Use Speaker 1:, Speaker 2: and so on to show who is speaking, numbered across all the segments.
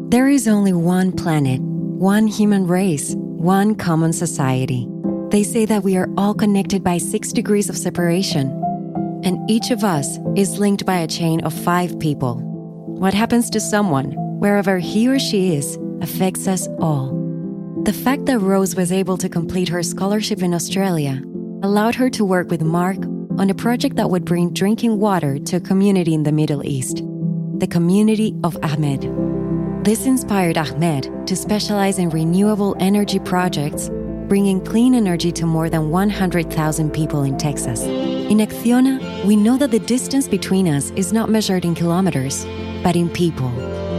Speaker 1: There is only one planet, one human race, one common society. They say that we are all connected by 6 degrees of separation, and each of us is linked by a chain of 5 people. What happens to someone, wherever he or she is, affects us all. The fact that Rose was able to complete her scholarship in Australia allowed her to work with Mark on a project that would bring drinking water to a community in the Middle East, the community of Ahmed. This inspired Ahmed to specialize in renewable energy projects, bringing clean energy to more than 100,000 people in Texas. In Acciona, we know that the distance between us is not measured in kilometers, but in people.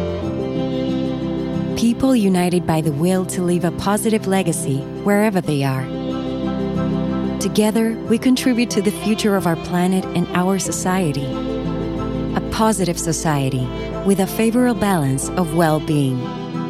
Speaker 1: People united by the will to leave a positive legacy wherever they are. Together, we contribute to the future of our planet and our society. A positive society with a favorable balance of well-being.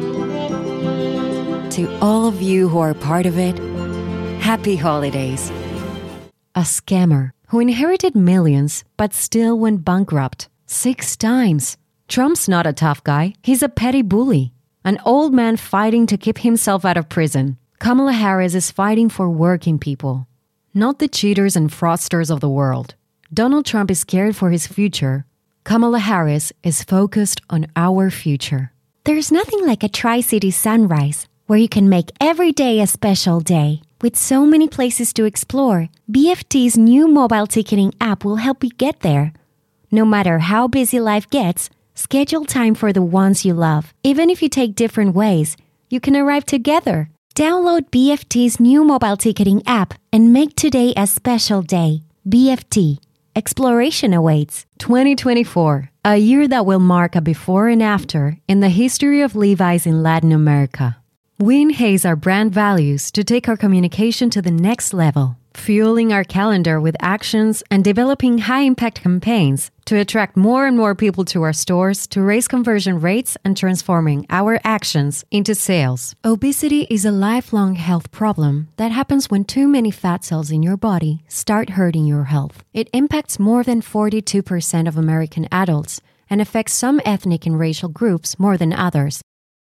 Speaker 1: To all of you who are part of it, happy holidays. A scammer who inherited millions but still went bankrupt 6 times. Trump's not a tough guy, he's a petty bully. An old man fighting to keep himself out of prison. Kamala Harris is fighting for working people, not the cheaters and fraudsters of the world. Donald Trump is scared for his future. Kamala Harris is focused on our future.
Speaker 2: There's nothing like a Tri-City sunrise, where you can make every day a special day. With so many places to explore, BFT's new mobile ticketing app will help you get there. No matter how busy life gets, schedule time for the ones you love. Even if you take different ways, you can arrive together. Download BFT's new mobile ticketing app and make today a special day. BFT. Exploration awaits.
Speaker 1: 2024, a year that will mark a before and after in the history of Levi's in Latin America. We enhance our brand values to take our communication to the next level, fueling our calendar with actions and developing high-impact campaigns to attract more and more people to our stores to raise conversion rates and transforming our actions into sales. Obesity is a lifelong health problem that happens when too many fat cells in your body start hurting your health. It impacts more than 42% of American adults and affects some ethnic and racial groups more than others.